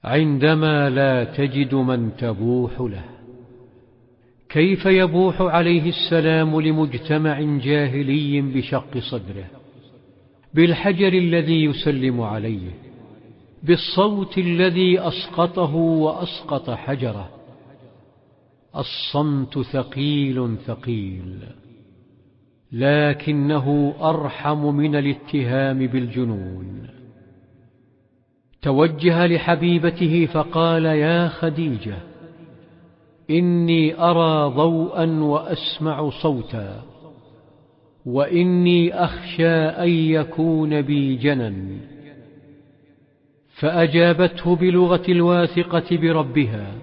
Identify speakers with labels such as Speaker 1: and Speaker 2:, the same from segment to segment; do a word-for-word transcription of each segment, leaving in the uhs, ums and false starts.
Speaker 1: عندما لا تجد من تبوح له. كيف يبوح عليه السلام لمجتمع جاهلي بشق صدره، بالحجر الذي يسلم عليه، بالصوت الذي أسقطه وأسقط حجره؟ الصمت ثقيل ثقيل، لكنه أرحم من الاتهام بالجنون. توجه لحبيبته فقال: يا خديجة، إني أرى ضوءا وأسمع صوتا، وإني أخشى أن يكون بي جنن. فأجابته بلغة الواثقة بربها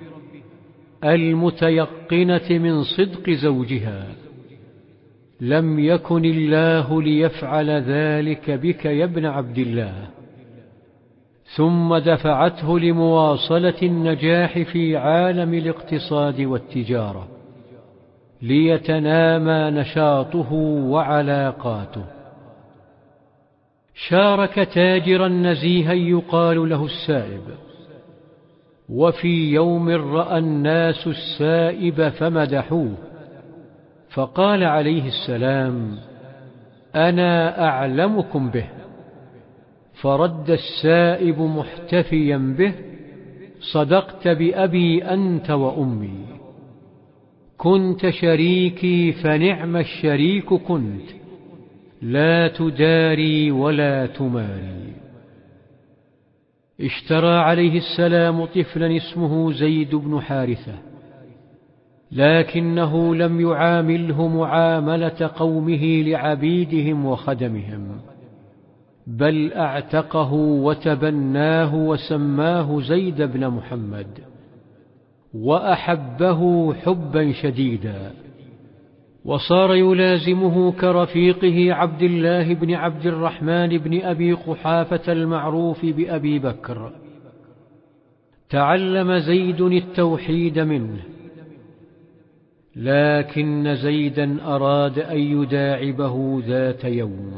Speaker 1: المتيقنة من صدق زوجها: لم يكن الله ليفعل ذلك بك يا ابن عبد الله. ثم دفعته لمواصلة النجاح في عالم الاقتصاد والتجارة، ليتنامى نشاطه وعلاقاته. شارك تاجرا نزيها يقال له السائب، وفي يوم رأى الناس السائب فمدحوه، فقال عليه السلام: أنا أعلمكم به. فرد السائب محتفيا به: صدقت بأبي أنت وأمي، كنت شريكي فنعم الشريك كنت، لا تداري ولا تماري. اشترى عليه السلام طفلا اسمه زيد بن حارثة، لكنه لم يعامله معاملة قومه لعبيدهم وخدمهم، بل اعتقه وتبناه وسماه زيد بن محمد، وأحبه حبا شديدا، وصار يلازمه كرفيقه عبد الله بن عبد الرحمن بن أبي قحافة المعروف بأبي بكر. تعلم زيد التوحيد منه، لكن زيدا أراد أن يداعبه ذات يوم،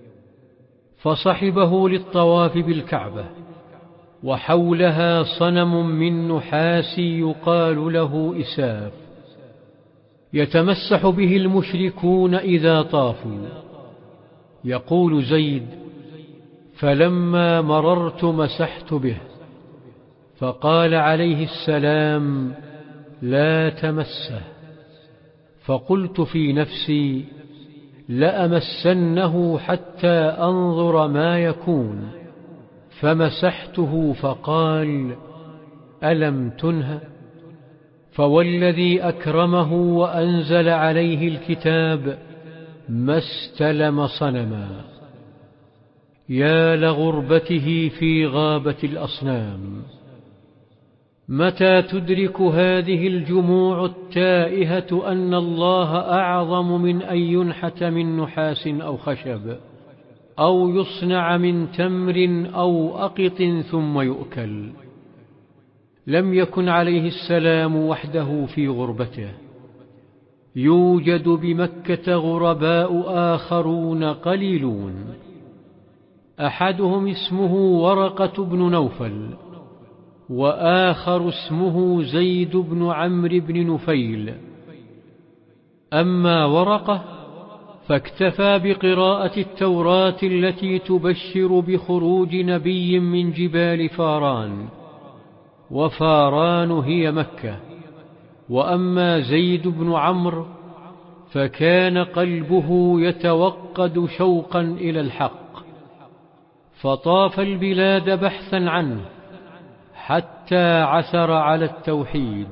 Speaker 1: فصحبه للطواف بالكعبة، وحولها صنم من نحاس يقال له إساف، يتمسح به المشركون إذا طافوا. يقول زيد: فلما مررت مسحت به، فقال عليه السلام: لا تمسه. فقلت في نفسي: لأمسنه حتى أنظر ما يكون، فمسحته، فقال: ألم تنه؟ فوالذي أكرمه وأنزل عليه الكتاب ما استلم صنما. يا لغربته في غابة الأصنام. متى تدرك هذه الجموع التائهة أن الله أعظم من أن ينحت من نحاس أو خشب، أو يصنع من تمر أو أقط ثم يؤكل؟ لم يكن عليه السلام وحده في غربته، يوجد بمكة غرباء آخرون قليلون. أحدهم اسمه ورقة بن نوفل، وآخر اسمه زيد بن عمرو بن نفيل. أما ورقة فاكتفى بقراءة التوراة التي تبشر بخروج نبي من جبال فاران، وفاران هي مكة. وأما زيد بن عمرو فكان قلبه يتوقد شوقا إلى الحق، فطاف البلاد بحثا عنه حتى عثر على التوحيد.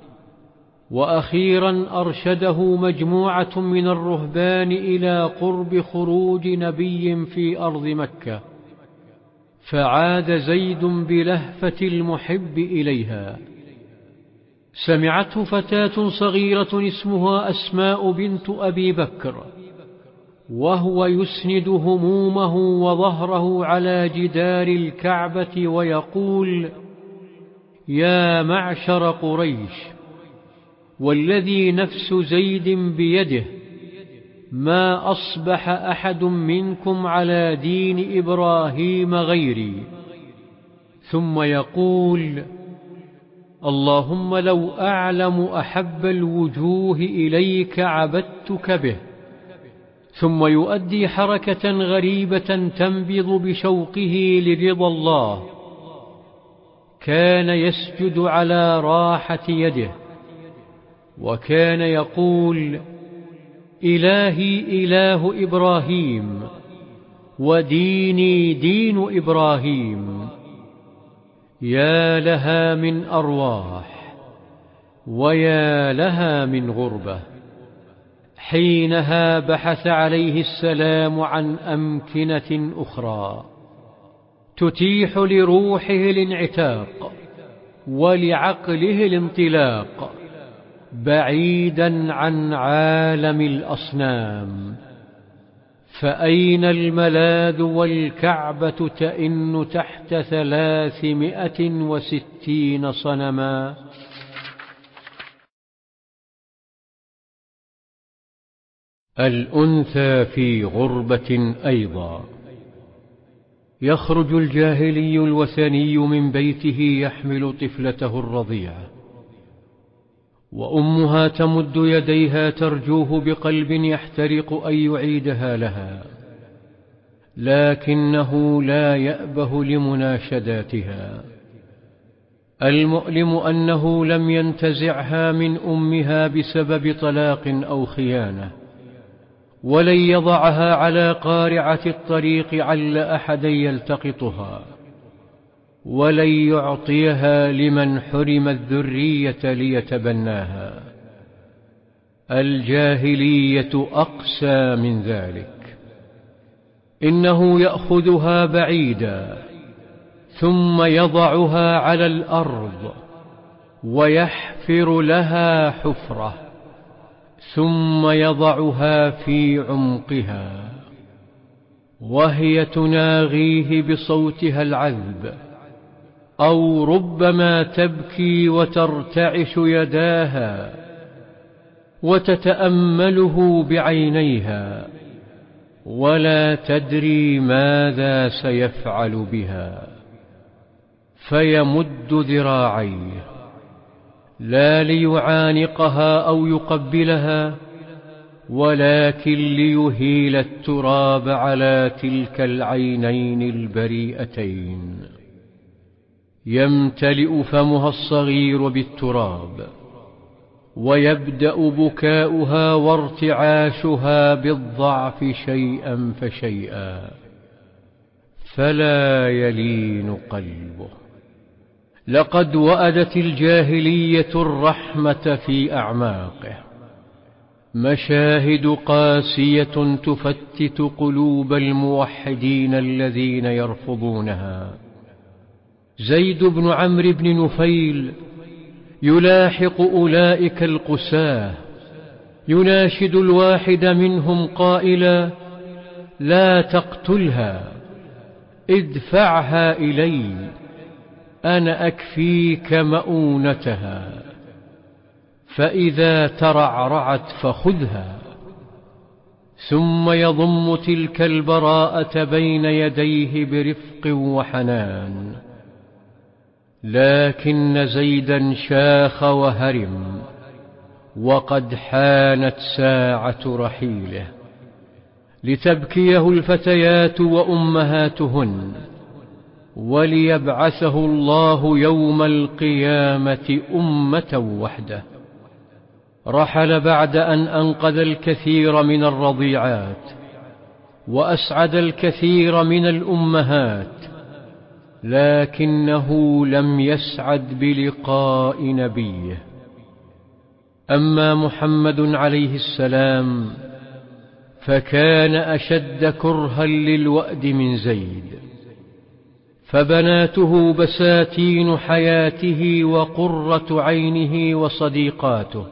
Speaker 1: وأخيرا أرشده مجموعة من الرهبان إلى قرب خروج نبي في أرض مكة، فعاد زيد بلهفة المحب إليها. سمعته فتاة صغيرة اسمها أسماء بنت أبي بكر، وهو يسند همومه وظهره على جدار الكعبة ويقول: يا معشر قريش، والذي نفس زيد بيده ما أصبح أحد منكم على دين إبراهيم غيري. ثم يقول: اللهم لو أعلم أحب الوجوه إليك عبدتك به، ثم يؤدي حركة غريبة تنبض بشوقه لرضا الله. كان يسجد على راحة يده، وكان يقول: إلهي إله إبراهيم، وديني دين إبراهيم. يا لها من أرواح، ويا لها من غربة. حينها بحث عليه السلام عن أمكنة أخرى تتيح لروحه الانعتاق ولعقله الانطلاق، بعيدا عن عالم الأصنام. فأين الملاذ والكعبة تئن تحت ثلاثمائة وستين صنما؟ الأنثى في غربة أيضا. يخرج الجاهلي الوثني من بيته يحمل طفلته الرضيعة، وأمها تمد يديها ترجوه بقلب يحترق أن يعيدها لها، لكنه لا يأبه لمناشداتها. المؤلم أنه لم ينتزعها من أمها بسبب طلاق أو خيانة، ولن يضعها على قارعة الطريق عل أحد يلتقطها، ولن يعطيها لمن حرم الذرية ليتبناها. الجاهلية أقسى من ذلك. إنه يأخذها بعيدا، ثم يضعها على الأرض ويحفر لها حفرة، ثم يضعها في عمقها، وهي تناغيه بصوتها العذب، أو ربما تبكي وترتعش يداها وتتأمله بعينيها، ولا تدري ماذا سيفعل بها. فيمد ذراعيه، لا ليعانقها أو يقبلها، ولكن ليهيل التراب على تلك العينين البريئتين. يمتلئ فمها الصغير بالتراب، ويبدأ بكاؤها وارتعاشها بالضعف شيئا فشيئا، فلا يلين قلبه. لقد وأدت الجاهلية الرحمة في أعماقه. مشاهد قاسية تفتت قلوب الموحدين الذين يرفضونها. زيد بن عمرو بن نفيل يلاحق أولئك القساة، يناشد الواحد منهم قائلا: لا تقتلها، ادفعها إلي، أنا أكفيك مؤونتها، فإذا ترعرعت فخذها. ثم يضم تلك البراءة بين يديه برفق وحنان. لكن زيدا شاخ وهرم، وقد حانت ساعة رحيله، لتبكيه الفتيات وأمهاتهن، وليبعثه الله يوم القيامة أمة وحده. رحل بعد أن أنقذ الكثير من الرضيعات، وأسعد الكثير من الأمهات، لكنه لم يسعد بلقاء نبيه. أما محمد عليه السلام فكان أشد كرها للوأد من زيد، فبناته بساتين حياته وقرة عينه وصديقاته.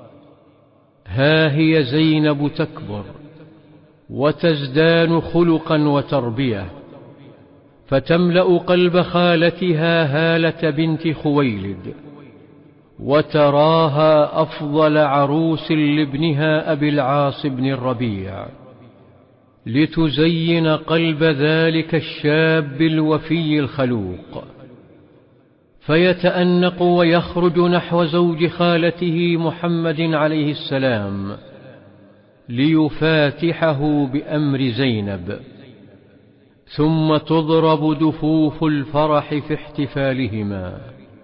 Speaker 1: ها هي زينب تكبر وتزدان خلقا وتربية، فتملأ قلب خالتها هالة بنت خويلد، وتراها أفضل عروس لابنها أبي العاص بن الربيع، لتزين قلب ذلك الشاب الوفي الخلوق. فيتأنق ويخرج نحو زوج خالته محمد عليه السلام ليفاتحه بأمر زينب، ثم تضرب دفوف الفرح في احتفالهما،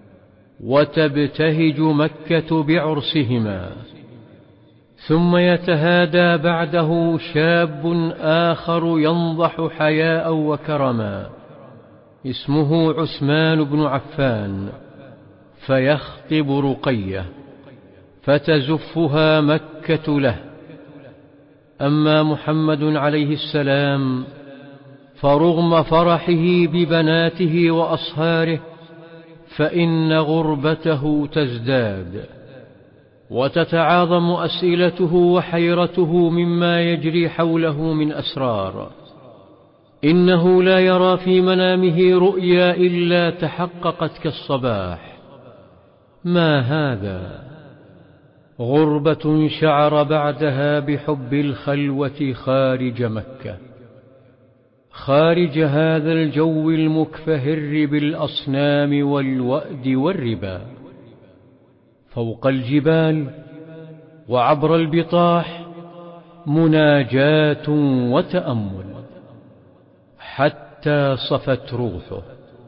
Speaker 1: وتبتهج مكة بعرسهما. ثم يتهادى بعده شاب آخر ينضح حياء وكرما اسمه عثمان بن عفان، فيخطب رقية فتزفها مكة له. أما محمد عليه السلام فرغم فرحه ببناته وأصهاره فإن غربته تزداد، وتتعاظم أسئلته وحيرته مما يجري حوله من أسرار. إنه لا يرى في منامه رؤيا إلا تحققت كالصباح. ما هذا؟ غربة شعر بعدها بحب الخلوة خارج مكة، خارج هذا الجو المكفهر بالأصنام والوأد والربا، فوق الجبال وعبر البطاح مناجاة وتأمل، حتى صفت روحه،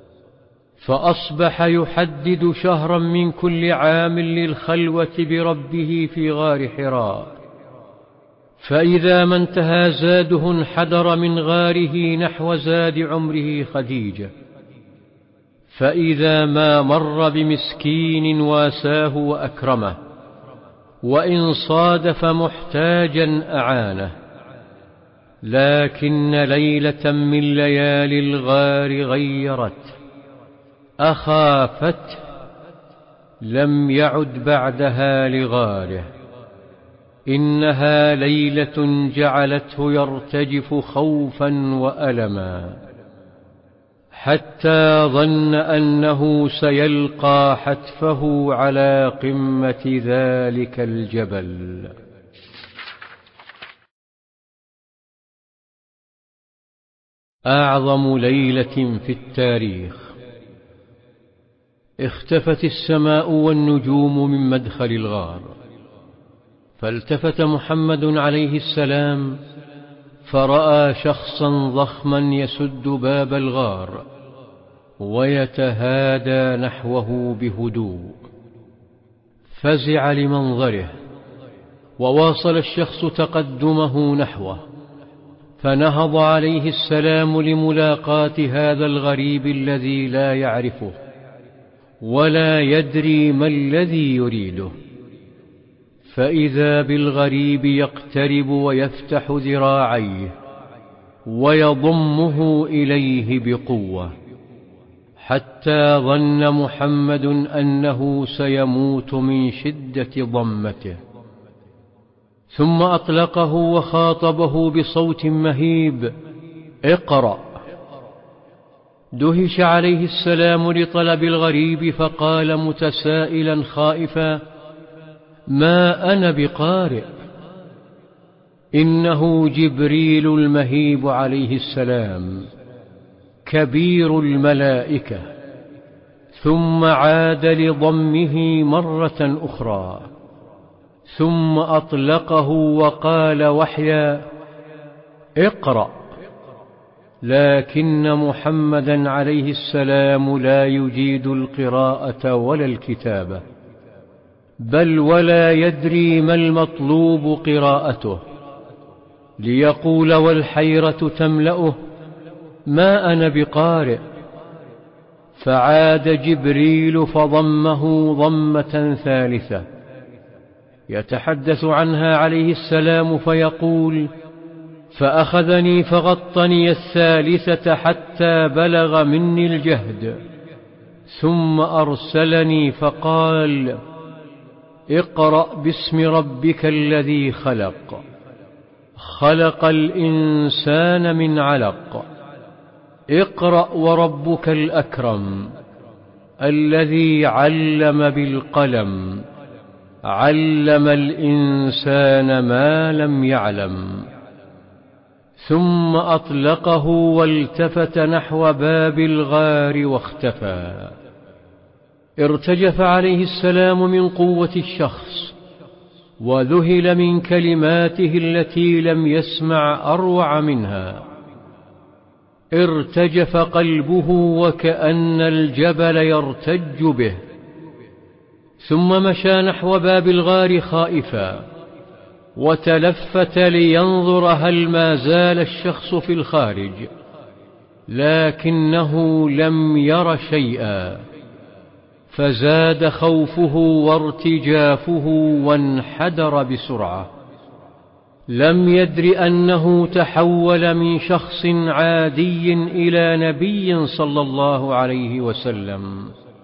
Speaker 1: فأصبح يحدد شهرا من كل عام للخلوة بربه في غار حراء. فإذا ما انتهى زاده انحدر من غاره نحو زاد عمره خديجة، فإذا ما مر بمسكين واساه وأكرمه، وإن صادف محتاجا أعانه. لكن ليلة من ليالي الغار غيرت، أخافته، لم يعد بعدها لغاره. إنها ليلة جعلته يرتجف خوفا وألما، حتى ظن أنه سيلقى حتفه على قمة ذلك الجبل. أعظم ليلة في التاريخ. اختفت السماء والنجوم من مدخل الغار، فالتفت محمد عليه السلام فرأى شخصا ضخما يسد باب الغار ويتهادى نحوه بهدوء. فزع لمنظره، وواصل الشخص تقدمه نحوه، فنهض عليه السلام لملاقاة هذا الغريب الذي لا يعرفه ولا يدري ما الذي يريده. فإذا بالغريب يقترب ويفتح ذراعيه ويضمه إليه بقوة، حتى ظن محمد أنه سيموت من شدة ضمته. ثم أطلقه وخاطبه بصوت مهيب: اقرأ. دهش عليه السلام لطلب الغريب، فقال متسائلا خائفا: ما أنا بقارئ. إنه جبريل المهيب عليه السلام، كبير الملائكة. ثم عاد لضمه مرة أخرى، ثم أطلقه وقال وحيا: اقرأ. لكن محمدا عليه السلام لا يجيد القراءة ولا الكتابة، بل ولا يدري ما المطلوب قراءته، ليقول والحيرة تملأه: ما أنا بقارئ. فعاد جبريل فضمه ضمة ثالثة يتحدث عنها عليه السلام فيقول: فأخذني فغطني الثالثة حتى بلغ مني الجهد، ثم أرسلني فقال: اقرأ باسم ربك الذي خلق، خلق الإنسان من علق، اقرأ وربك الأكرم، الذي علم بالقلم، علم الإنسان ما لم يعلم. ثم أطلقه والتفت نحو باب الغار واختفى. ارتجف عليه السلام من قوة الشخص، وذهل من كلماته التي لم يسمع أروع منها. ارتجف قلبه وكأن الجبل يرتج به، ثم مشى نحو باب الغار خائفا، وتلفت لينظر هل ما زال الشخص في الخارج، لكنه لم ير شيئا، فزاد خوفه وارتجافه وانحدر بسرعة. لم يدر أنه تحول من شخص عادي إلى نبي صلى الله عليه وسلم.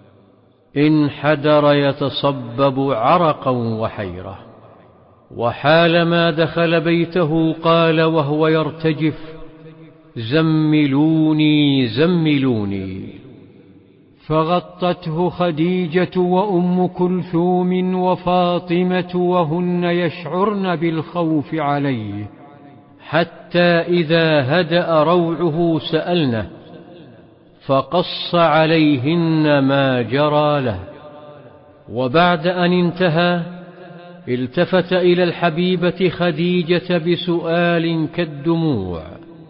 Speaker 1: انحدر يتصبب عرقا وحيرة، وحالما دخل بيته قال وهو يرتجف: زملوني زملوني. فغطته خديجة وأم كلثوم وفاطمة وهن يشعرن بالخوف عليه، حتى إذا هدأ روعه سألنه، فقص عليهن ما جرى له. وبعد أن انتهى التفت إلى الحبيبة خديجة بسؤال كالدموع،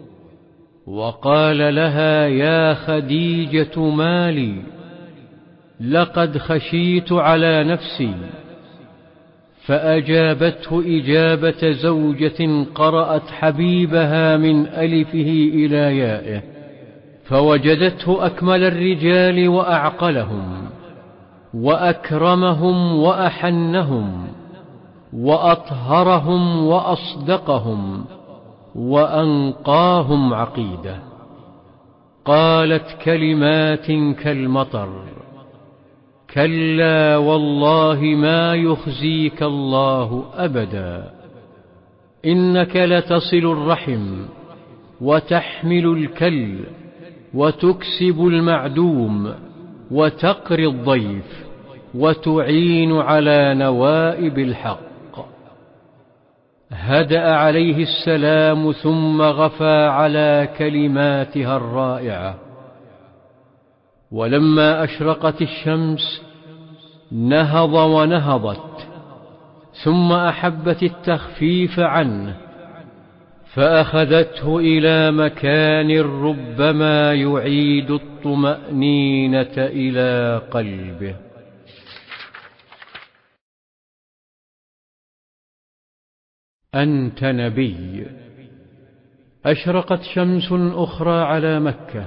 Speaker 1: وقال لها: يا خديجة ما لي؟ لقد خشيت على نفسي. فأجابته إجابة زوجة قرأت حبيبها من ألفه إلى يائه، فوجدته أكمل الرجال وأعقلهم وأكرمهم وأحنهم وأطهرهم وأصدقهم وأنقاهم عقيدة. قالت كلمات كالمطر: كلا والله ما يخزيك الله أبدا، إنك لتصل الرحم وتحمل الكل وتكسب المعدوم وتقري الضيف وتعين على نوائب الحق. هدأ عليه السلام ثم غفى على كلماتها الرائعة. ولما أشرقت الشمس نهض ونهضت، ثم أحبت التخفيف عنه، فأخذته إلى مكان ربما يعيد الطمأنينة إلى قلبه. أنت نبي. أشرقت شمس أخرى على مكة،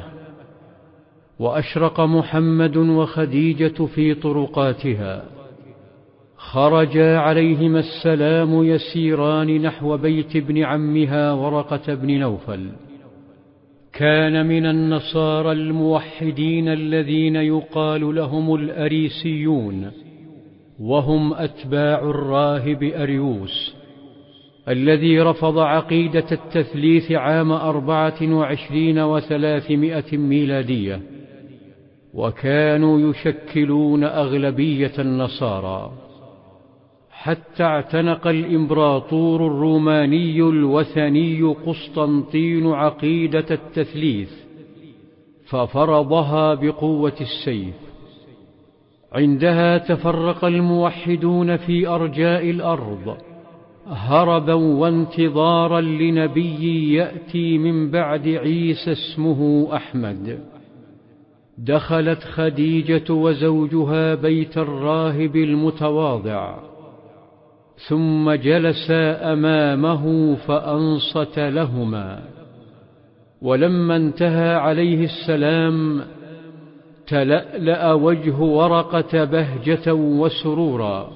Speaker 1: وأشرق محمد وخديجة في طرقاتها. خرجا عليهما السلام يسيران نحو بيت ابن عمها ورقة بن نوفل. كان من النصارى الموحدين الذين يقال لهم الأريسيون، وهم أتباع الراهب أريوس الذي رفض عقيدة التثليث عام أربعة وعشرين وثلاثمائة ميلادية، وكانوا يشكلون أغلبية النصارى، حتى اعتنق الإمبراطور الروماني الوثني قسطنطين عقيدة التثليث، ففرضها بقوة السيف. عندها تفرق الموحدون في أرجاء الأرض، هربا وانتظارا لنبي يأتي من بعد عيسى اسمه أحمد. دخلت خديجة وزوجها بيت الراهب المتواضع، ثم جلسا أمامه فأنصت لهما. ولما انتهى عليه السلام تلألأ وجه ورقة بهجة وسرورا،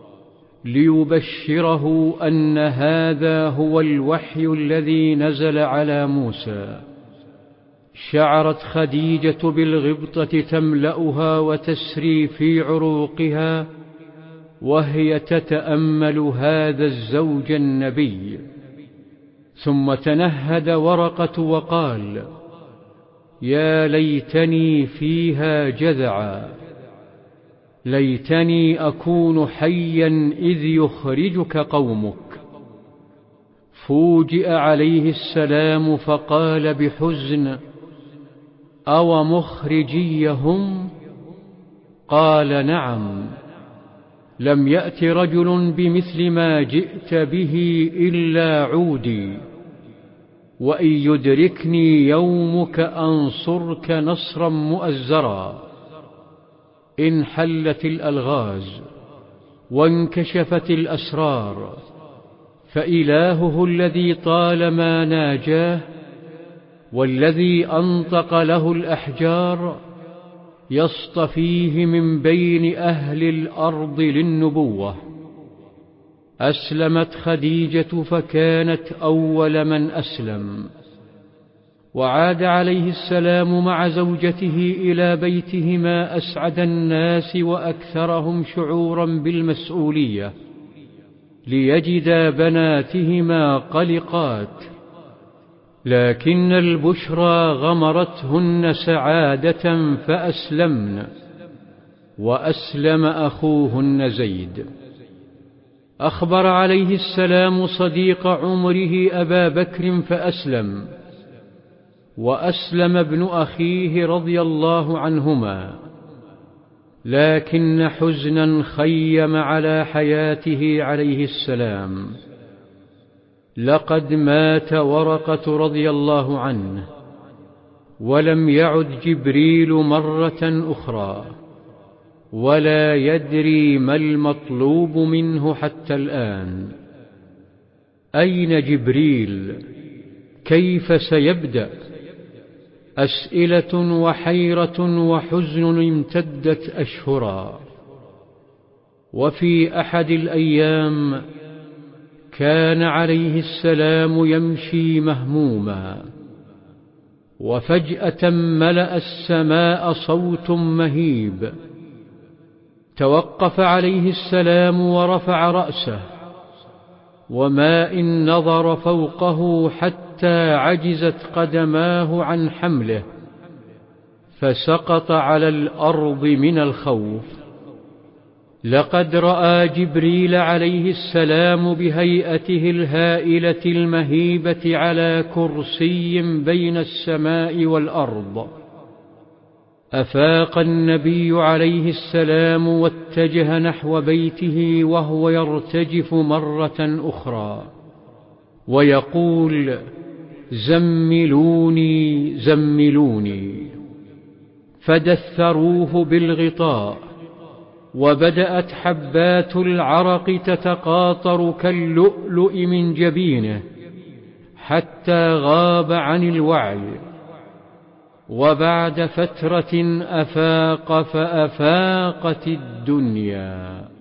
Speaker 1: ليبشره أن هذا هو الوحي الذي نزل على موسى. شعرت خديجة بالغبطة تملأها وتسري في عروقها وهي تتأمل هذا الزوج النبي. ثم تنهد ورقة وقال: يا ليتني فيها جذعا، ليتني أكون حيا إذ يخرجك قومك. فوجئ عليه السلام فقال بحزن: أو مخرجيهم؟ قال: نعم، لم يأت رجل بمثل ما جئت به إلا عودي، وإن يدركني يومك أنصرك نصرا مؤزرا. انحلت الألغاز وانكشفت الأسرار، فإلهه الذي طالما ناجاه والذي أنطق له الأحجار يصطفيه من بين أهل الأرض للنبوة. أسلمت خديجة فكانت أول من أسلم، وعاد عليه السلام مع زوجته إلى بيتهما أسعد الناس وأكثرهم شعورا بالمسؤولية، ليجدا بناتهما قلقات، لكن البشرى غمرتهن سعادة فأسلمن، وأسلم أخوهن زيد. أخبر عليه السلام صديق عمره أبا بكر فأسلم، وأسلم ابن أخيه رضي الله عنهما، لكن حزنا خيم على حياته عليه السلام. لقد مات ورقة رضي الله عنه، ولم يعد جبريل مرة أخرى، ولا يدري ما المطلوب منه حتى الآن. أين جبريل؟ كيف سيبدأ؟ أسئلة وحيرة وحزن امتدت أشهرا. وفي أحد الأيام كان عليه السلام يمشي مهموما، وفجأة ملأ السماء صوت مهيب. توقف عليه السلام ورفع رأسه، وما إن نظر فوقه حتى عجزت قدماه عن حمله، فسقط على الأرض من الخوف. لقد رأى جبريل عليه السلام بهيئته الهائلة المهيبة على كرسي بين السماء والأرض. أفاق النبي عليه السلام واتجه نحو بيته وهو يرتجف مرة أخرى ويقول: زملوني زملوني. فدثروه بالغطاء، وبدأت حبات العرق تتقاطر كاللؤلؤ من جبينه حتى غاب عن الوعي. وبعد فترة أفاق فأفاقت الدنيا.